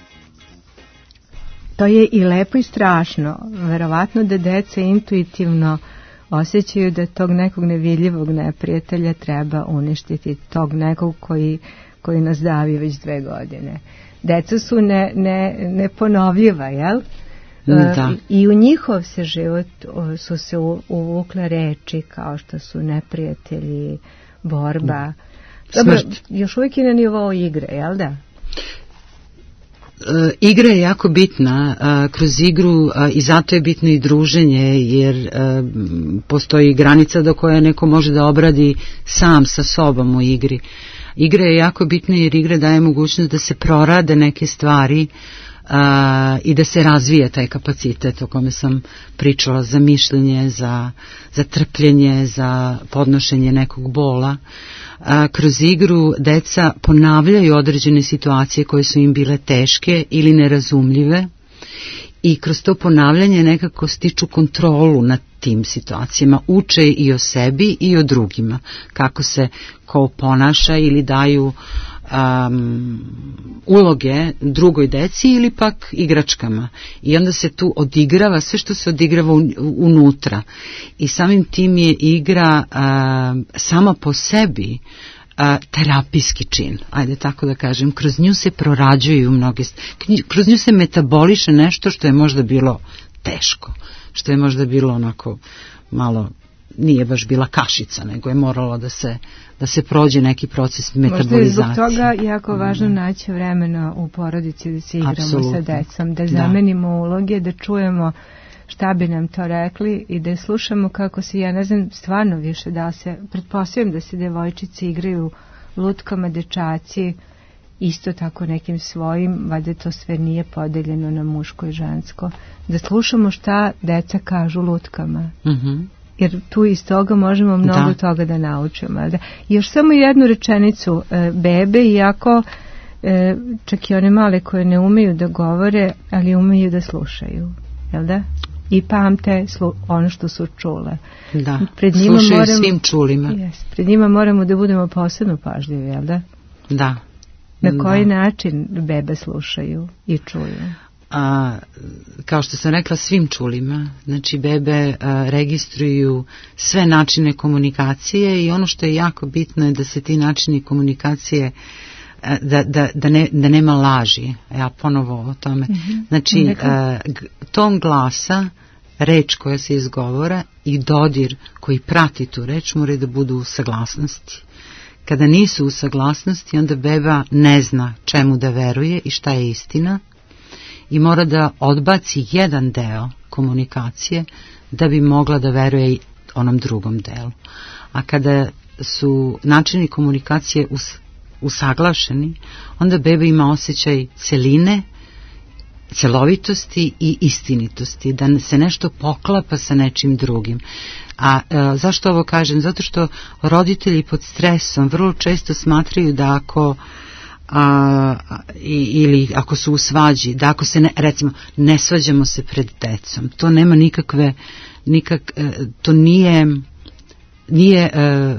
To je i lepo i strašno. Verovatno da deca intuitivno osjećaju da tog nekog nevidljivog neprijatelja treba uništiti, tog nekog koji, koji nas davi već dve godine. Deca su ne, ne, neponovljiva, jel? Da. I u njihov se život su se uvukle reči kao što su neprijatelji, borba. Dobro, još uvijek je na nivou igre, jel da? E, igra je jako bitna, a, kroz igru a, i zato je bitno i druženje, jer a, postoji granica do koje neko može da obradi sam sa sobom u igri. Igra je jako bitna jer igra daje mogućnost da se prorade neke stvari a, i da se razvije taj kapacitet o kome sam pričala, za mišljenje, za, za trpljenje, za podnošenje nekog bola. A, kroz igru deca ponavljaju određene situacije koje su im bile teške ili nerazumljive i kroz to ponavljanje nekako stiču kontrolu nad tim situacijama, uče i o sebi i o drugima, kako se ko ponaša ili daju um, uloge drugoj deci ili pak igračkama. I onda se tu odigrava sve što se odigrava un, unutra. I samim tim je igra uh, sama po sebi uh, terapijski čin, ajde tako da kažem. Kroz nju se prorađuju mnoge, kroz nju se metaboliše nešto što je možda bilo teško, što je možda bilo onako malo, nije baš bila kašica, nego je moralo da se, da se prođe neki proces metabolizacije. Možda je zbog toga jako važno mm. naći vremena u porodici da se igramo Absolutno. Sa decom, da zamenimo da. Uloge, da čujemo šta bi nam to rekli i da slušamo kako se, ja ne znam stvarno više da se, pretpostavljam da se devojčice igraju lutkama, dečaci isto tako nekim svojim, valjda to sve nije podeljeno na muško i žensko, da slušamo šta deca kažu lutkama. Mm-hmm. Jer tu iz toga možemo mnogo da. Toga da naučimo. Da? Još samo jednu rečenicu, e, bebe, iako e, čak i one male koje ne umeju da govore, ali umeju da slušaju. Jel da? i pamte slu, ono što su čule. Da, pred njima slušaju moramo, svim čulima. Yes, pred njima moramo da budemo posebno pažljivi, jel da? Da. Na koji da. način bebe slušaju i čuju? A, kao što sam rekla, svim čulima. Znači, bebe a, registruju sve načine komunikacije i ono što je jako bitno je da se ti načini komunikacije a, da, da, da, ne, da nema laži. Ja ponovo o tome. Mm-hmm. Znači, a, ton glasa, reč koja se izgovora i dodir koji prati tu reč moraju da budu u saglasnosti. Kada nisu u saglasnosti, onda beba ne zna čemu da veruje i šta je istina i mora da odbaci jedan deo komunikacije da bi mogla da veruje onom drugom delu. A kada su načini komunikacije us, usaglašeni, onda beba ima osjećaj celine, celovitosti i istinitosti, da se nešto poklapa sa nečim drugim. A e, zašto ovo kažem? Zato što roditelji pod stresom vrlo često smatraju da ako a, i, ili ako su u svađi, da ako se ne, recimo ne svađamo se pred decom, to nema nikakve nikak, e, to nije nije e,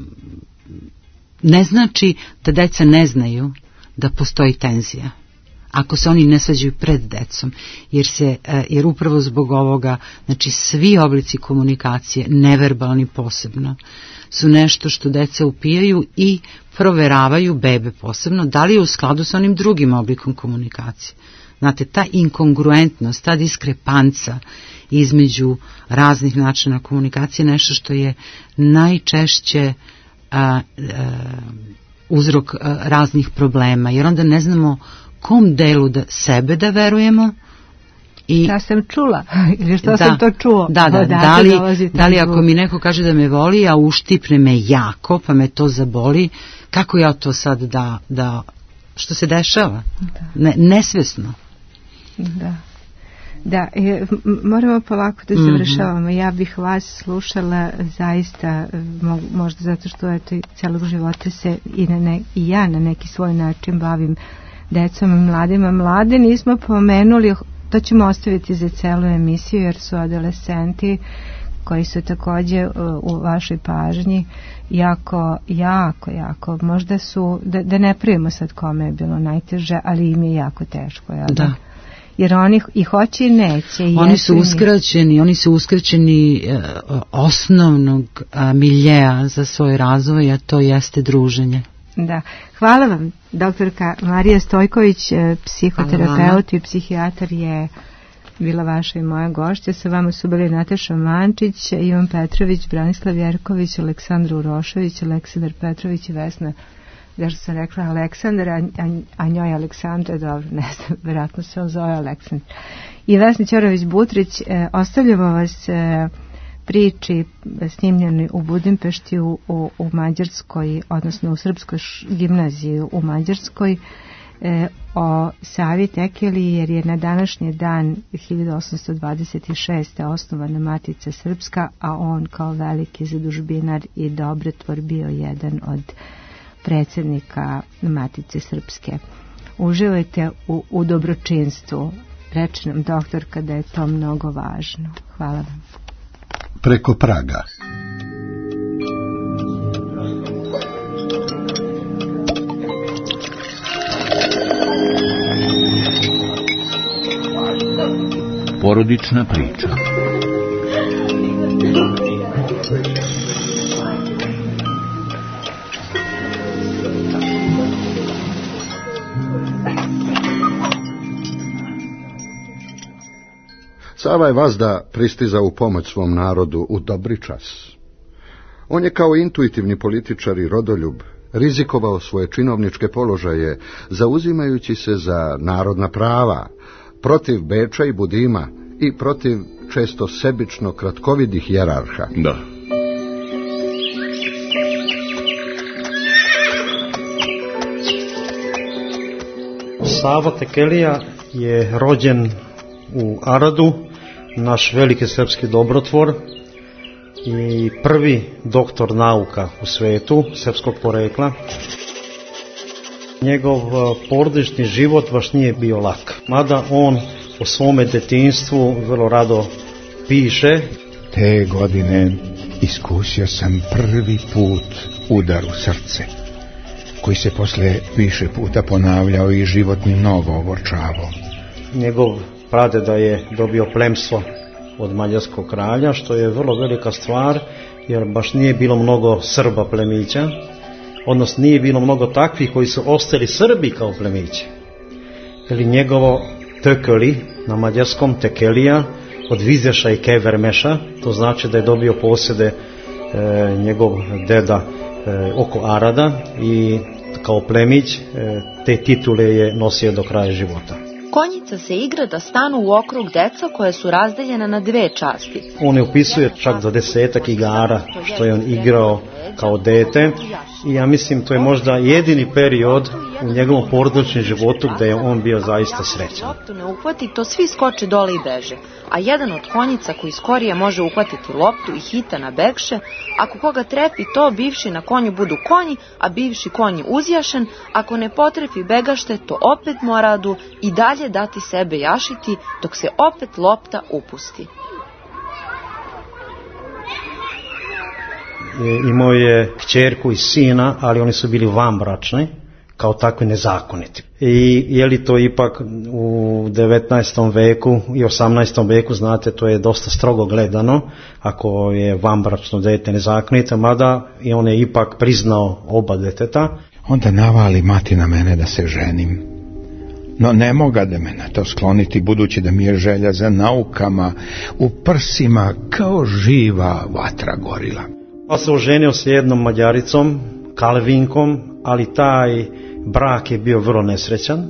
ne znači da deca ne znaju da postoji tenzija ako se oni ne svađaju pred decom, jer se, jer upravo zbog ovoga, znači svi oblici komunikacije, neverbalni posebno, su nešto što deca upijaju i proveravaju, bebe posebno, da li je u skladu sa onim drugim oblikom komunikacije. Znate, ta inkongruentnost, ta diskrepanca između raznih načina komunikacije je nešto što je najčešće a, a, uzrok a, raznih problema, jer onda ne znamo kom delu da sebe da verujemo i šta sam čula ili što da, sam to čuo. Da, da, da li, da li ako mi neko kaže da me voli, a uštipne me jako, pa me to zaboli, kako ja to sad da, da što se dešava? Da. Ne, nesvesno. Da. Da, e, moramo polako da završavamo. Mm-hmm. Ja bih vas slušala zaista, mo, možda zato što eto, celog života se i, na ne, i ja na neki svoj način bavim decom i mladima. Mlade nismo pomenuli, to ćemo ostaviti za celu emisiju jer su adolescenti koji su takođe u, u vašoj pažnji jako, jako, jako, možda su, da, da ne pravimo sad kome je bilo najteže, ali im je jako teško. Jel? Da. Jer oni i hoće i neće. I oni su uskraćeni, oni su uskraćeni e, osnovnog a, miljeja za svoj razvoj, a to jeste druženje. Da. Hvala vam, doktorka Marija Stojković, psihoterapeut i psihijatar je bila vaša i moja gošća. Sa vama su bili Nataša Mančić, Ivan Petrović, Branislav Jerković, Aleksandra Urošević, Aleksandar Petrović i Vesna. Zašto sam rekla Aleksandar, a, a, a njoj Aleksandra, dobro, ne znam, vjerojatno se on zove Aleksandar. I Vesna Ćorović-Butrić, e, ostavljamo vas e, priči snimljeni u Budimpešti u, u, u Mađarskoj, odnosno u Srpskoj gimnaziji u Mađarskoj, e, o Savi Tekeli, jer je na današnji dan hiljadu osamsto dvadeset šeste. osnovana Matica Srpska, a on kao veliki zadužbinar i dobrotvor bio jedan od predsjednika Matice Srpske. Uživajte u, u dobročinstvu. Reče nam doktorka da je to mnogo važno. Hvala vam. Preko praga. Porodična priča. Sava je vazda pristizao u pomoć svom narodu u dobri čas. On je kao intuitivni političar i rodoljub rizikovao svoje činovničke položaje, zauzimajući se za narodna prava, protiv Beča i Budima i protiv često sebično kratkovidih jerarha. Da. Sava Tekelija je rođen u Aradu, naš veliki srpski dobrotvor i prvi doktor nauka u svetu, srpskog porekla. Njegov porodični život baš nije bio lak, mada on u svome detinjstvu vrlo rado piše: te godine iskusio sam prvi put udar u srce, koji se posle više puta ponavljao i život mi mnogo ogorčavao. Njegov pradeda je dobio plemstvo od mađarskog kralja, što je vrlo velika stvar, jer baš nije bilo mnogo Srba plemića, odnosno nije bilo mnogo takvih koji su ostali Srbi kao plemići. Ili njegovo tekeli, na mađarskom tekelija, od Vizeša i Kevermeša, to znači da je dobio posjede e, njegov deda e, oko Arada i kao plemić e, te titule je nosio do kraja života. Konjica se igra da stanu u okrug deca koje su razdeljena na dve časti. On je upisuje čak do desetak igara što je on igrao kao dete i ja mislim to je možda jedini period u njegovom porodičnom životu gde je on bio zaista srećan. Loptu ne uhvati, to svi skoče dole i beže, a jedan od konjica koji skorije može uhvatiti loptu i hita na bekše, ako koga trepi to bivši na konju budu konji, a bivši konji uzjašen, ako ne potrepi begašte to opet moradu i dalje dati sebe jašiti dok se opet lopta upusti. Imao je kćerku i sina, ali oni su bili vanbračni, kao takvi nezakoniti. I je li to ipak u devetnaestom veku i osamnaestom veku, znate, to je dosta strogo gledano, ako je vanbračno dete nezakonito, mada i on je ipak priznao oba deteta. Onda navali mati na mene da se ženim. No ne moga da me na to skloniti, budući da mi je želja za naukama u prsima kao živa vatra gorila. Pa se oženio s jednom Mađaricom, Kalvinkom, ali taj brak je bio vrlo nesrećan.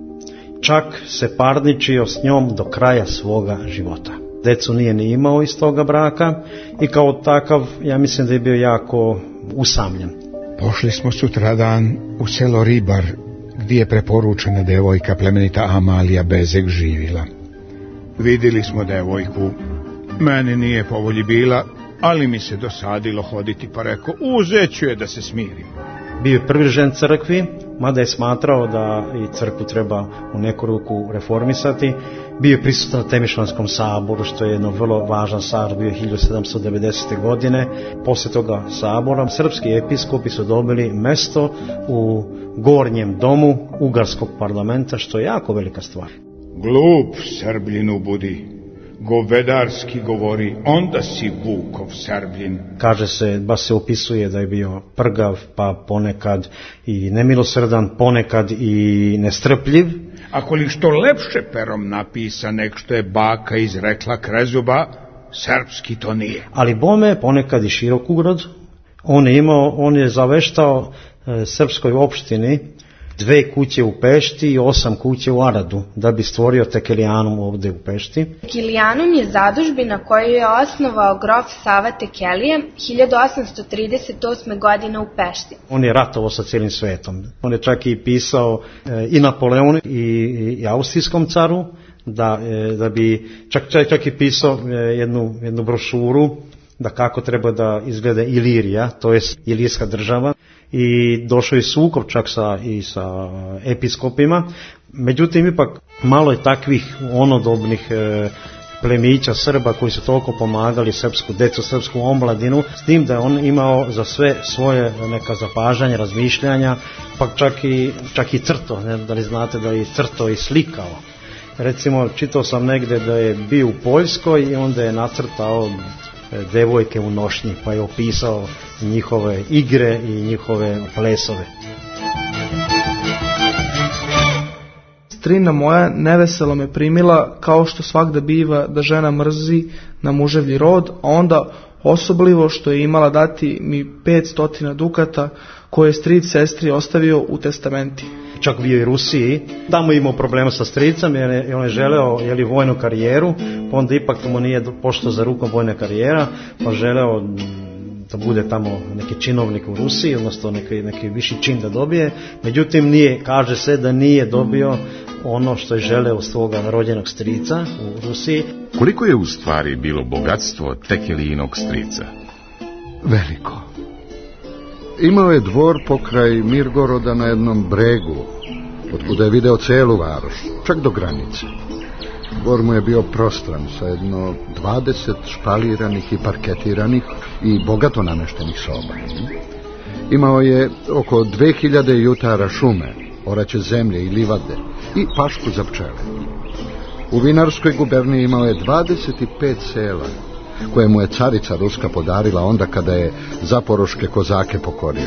Čak se parničio s njom do kraja svoga života. Decu nije ni imao iz toga braka i kao takav, ja mislim da je bio jako usamljen. Pošli smo sutradan u selo Ribar, gdje je preporučena devojka plemenita Amalija Bezek živila. Vidjeli smo devojku, meni nije po volji bila, ali mi se dosadilo hoditi, pa rekao, uzet ću je da se smirim. Bio je privržen crkvi, mada je smatrao da i crkvu treba u neku ruku reformisati. Bio je prisutan na Temišvanskom saboru, što je jedno vrlo važan sabor, bio je hiljadu sedamsto devedesete. godine. Posle toga sabora srpski episkopi su dobili mesto u gornjem domu Ugarskog parlamenta, što je jako velika stvar. Glup Srbljinu budi, govedarski govori, onda si Vukov Srbljin. Kaže se, ba se opisuje da je bio prgav, pa ponekad i nemilosrdan, ponekad i nestrpljiv. Ako li što lepše perom napisa nek što je baka izrekla Krezuba, srpski to nije. Ali bome ponekad i širok ugrad. On je imao, on je zaveštao e, srpskoj opštini dve kuće u Pešti i osam kuće u Aradu, da bi stvorio Tekelijanum ovde u Pešti. Tekelijanum je zadužbina koju je osnovao grof Sava Tekelije hiljadu osamsto trideset osme. godine u Pešti. On je ratovao sa cijelim svetom. On je čak i pisao e, i Napoleonu i, i austrijskom caru, da, e, da bi čak, čak, čak i pisao e, jednu, jednu brošuru da kako treba da izgleda Ilirija, to je Ilirska država, i došao je sukob čak sa, i sa episkopima. Međutim, ipak malo je takvih onodobnih e, plemića Srba koji su toliko pomagali srpsku decu, srpsku omladinu, s tim da je on imao za sve svoje neka zapažanja, razmišljanja, pa čak i, čak i crto, ne da li znate da je crto i slikao. Recimo, čitao sam negde da je bio u Poljskoj i onda je nacrtao devojke u nošnji, pa je opisao njihove igre i njihove plesove. Strina moja neveselo me primila, kao što svakda biva da žena mrzi na muževlji rod, a onda osoblivo što je imala dati mi pet stotina dukata koje je stric sestri ostavio u testamenti. Čak bio i Rusiji, tamo je imao problema sa stricom jer je, on je želeo jeli, vojnu karijeru, pa onda ipak mu nije pošto za rukom vojna karijera, pa želeo da bude tamo neki činovnik u Rusiji, odnosno neki, neki viši čin da dobije, međutim nije, kaže se da nije dobio ono što je želeo svoga rođenog strica u Rusiji. Koliko je u stvari bilo bogatstvo Tekelijinog strica? Veliko. Imao je dvor pokraj Mirgoroda na jednom bregu, otkuda je video celu varoš, čak do granice. Dvor mu je bio prostran sa jedno dvadeset špaliranih i parketiranih i bogato nameštenih soba. Imao je oko dve hiljade jutara šume, oraće zemlje i livade i pašku za pčele. U Vinarskoj guberniji imao je dvadeset pet sela, koje mu je carica Ruska podarila onda kada je zaporoške kozake pokorio.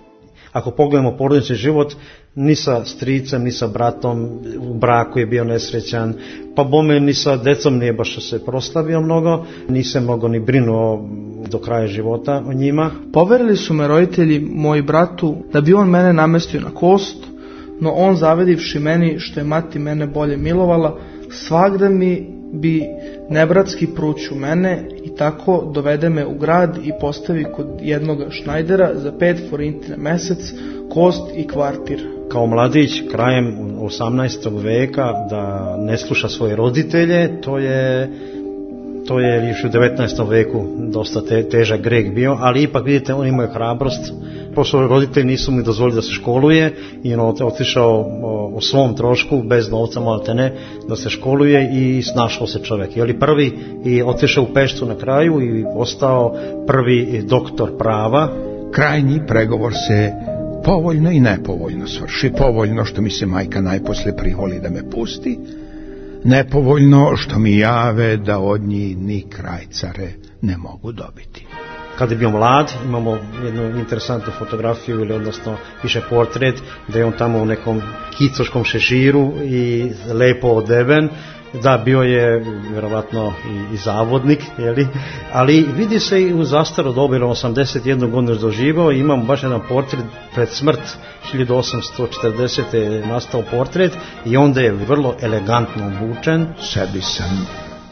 Ako pogledamo porodični život, ni sa stricem, ni sa bratom, u braku je bio nesrećan, pa bome ni sa decom nije baš se proslavio mnogo, ni se mnogo ni brinuo do kraja života o njima. Poverili su me roditelji moji bratu da bi on mene namestio na kost, no on zavedivši meni što je mati mene bolje milovala, svagda mi bi nebratski pruću mene i tako dovede me u grad i postavi kod jednog šnajdera za pet forinti na mesec, kost i kvartir. Kao mladić, krajem osamnaestog veka, da ne sluša svoje roditelje, to je, to je još u devetnaestom veku dosta te, težak greh bio, ali ipak vidite, on imao hrabrost. Pošto roditelji nisu mi dozvolili da se školuje i on otišao o svom trošku, bez novca maltene, da se školuje i snašao se čovjek. Je li prvi i otišao u Peštu na kraju i postao prvi doktor prava. Krajnji pregovor se povoljno i nepovoljno svrši. Povoljno što mi se majka najposle privoli da me pusti, nepovoljno što mi jave da od njih ni krajcare ne mogu dobiti. Kad je bio mlad, imamo jednu interesantnu fotografiju ili odnosno više portret, da je on tamo u nekom kicoškom šeširu i lepo odeven. Da, bio je vjerovatno i, i zavodnik, jeli? Ali vidi se i u zastaro dobi, osamdeset jednu godinu doživao i imamo baš jedan portret pred smrt, hiljadu osamsto četrdesete je nastao portret i onda je vrlo elegantno obučen. Sebi sam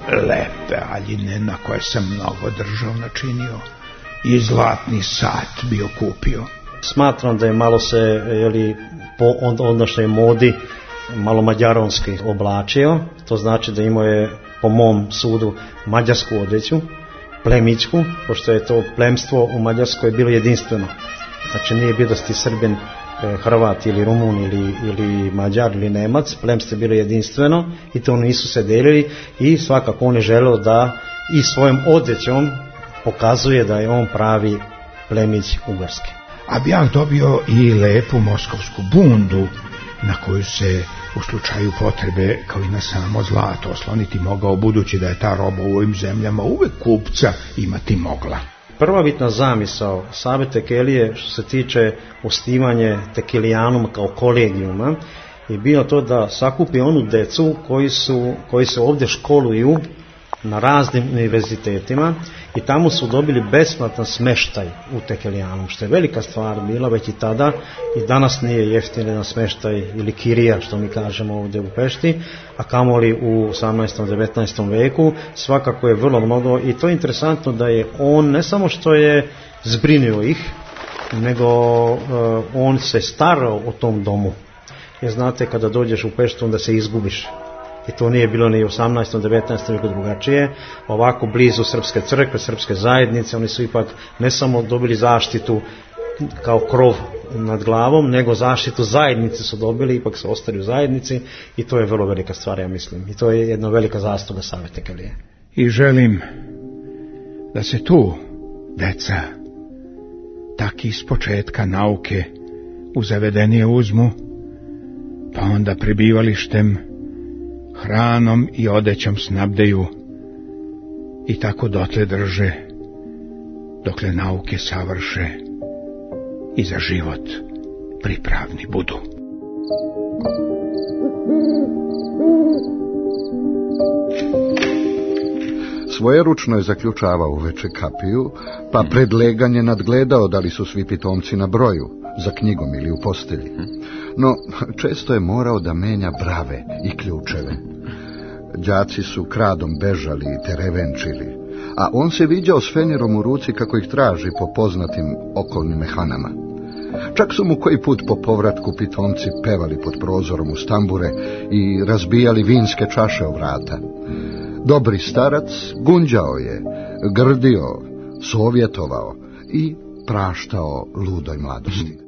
lepe aljine na koje sam mnogo držao načinio i zlatni sat bio kupio. Smatram da je malo se, jeli, po odnošnoj modi malo mađaronski oblačio, to znači da imao je po mom sudu mađarsku odjeću, plemićku, pošto je to plemstvo u Mađarskoj bilo jedinstveno. Znači nije bio da si Srbin, Hrvat ili Rumun ili, ili Mađar ili Nemac, plemstvo je bilo jedinstveno i to nisu se delili i svakako on je želeo da i svojom odjećom pokazuje da je on pravi plemić Ugarske. A bi ja dobio i lepu moskovsku bundu na koju se u slučaju potrebe kao i na samo zlato osloniti mogao, budući da je ta roba u ovim zemljama uvek kupca imati mogla. Prva bitna zamisao Save Tekelije što se tiče osnivanje Tekelijanuma kao kolegijuma je bio to da sakupi onu decu koji, su, koji se ovdje školuju na raznim univerzitetima i tamo su dobili besplatan smeštaj u Tekelijanum, što je velika stvar bila već i tada i danas nije jeftini smeštaj ili kirija što mi kažemo ovdje u Pešti, a kamoli u osamnaestom devetnaestom veku svakako je vrlo mnogo i to je interesantno da je on ne samo što je zbrinio ih, nego uh, on se starao o tom domu. Jer znate kada dođeš u Peštu onda se izgubiš. I to nije bilo ni u osamnaestom devetnaestom nego drugačije. Ovako blizu Srpske crkve, Srpske zajednice, oni su ipak ne samo dobili zaštitu kao krov nad glavom, nego zaštitu zajednice su dobili, ipak su ostali u zajednici i to je vrlo velika stvar, ja mislim. I to je jedna velika zasluga Save Tekelije. I želim da se tu, deca, tak iz početka nauke u zavedenije uzmu, pa onda prebivalištem, hranom i odećom snabdeju i tako dotle drže, dokle nauke savrše i za život pripravni budu. Svojeručno je zaključavao uveče kapiju, pa pred leganje nadgledao da li su svi pitomci na broju, za knjigom ili u postelji. No, često je morao da menja brave i ključeve. Đaci su kradom bežali i terevenčili, a on se viđao s fenirom u ruci kako ih traži po poznatim okolnim mehanama. Čak su mu koji put po povratku pitomci pevali pod prozorom u stambure i razbijali vinske čaše o vrata. Dobri starac gunđao je, grdio, sovjetovao i praštao ludoj mladosti.